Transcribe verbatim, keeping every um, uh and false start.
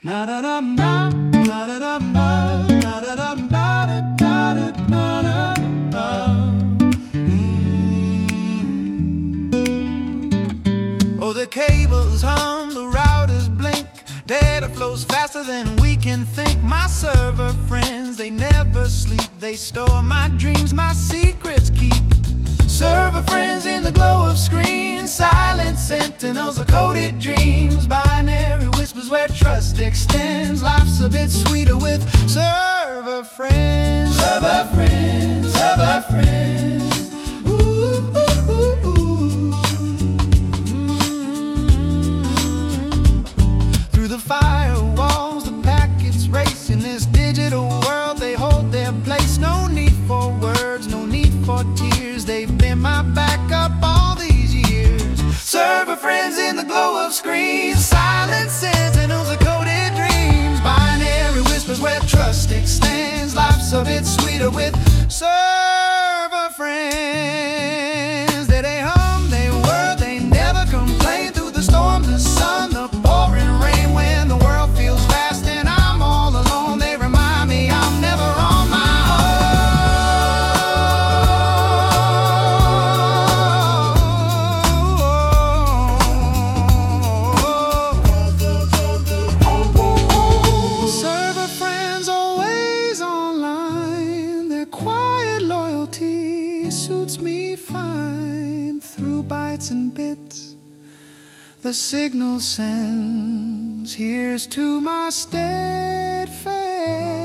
Na na na na na na na na na na na na na na na. Oh, the cables hum, the routers blink, data flows faster than we can think. My server friends, they never sleep, they store my dreams, my secrets keep. Server friends in the glow of screens, silent sentinels of coded dreams, binary whispers where trust extends. Life's a bit sweeter with server friends. Server friends, server friends. Ooh, ooh, ooh, ooh. Mm-hmm. Through the firewalls, the packets race. In this digital world, they hold their place. No need for words, no need for tears. They've been my backup all these years. Server friends in the glow of screens, silent sentinels of coded dreams, binary whispers where trust extends. Life's a bit sweeter with server friends. They, they hum, they whir, they never complain. Through the storms, the sun, the pouring rain, when the world feels vast and I'm all alone, they remind me I'm never on my suits me fine. Through bytes and bits, the signal sends. Here's to my steadfast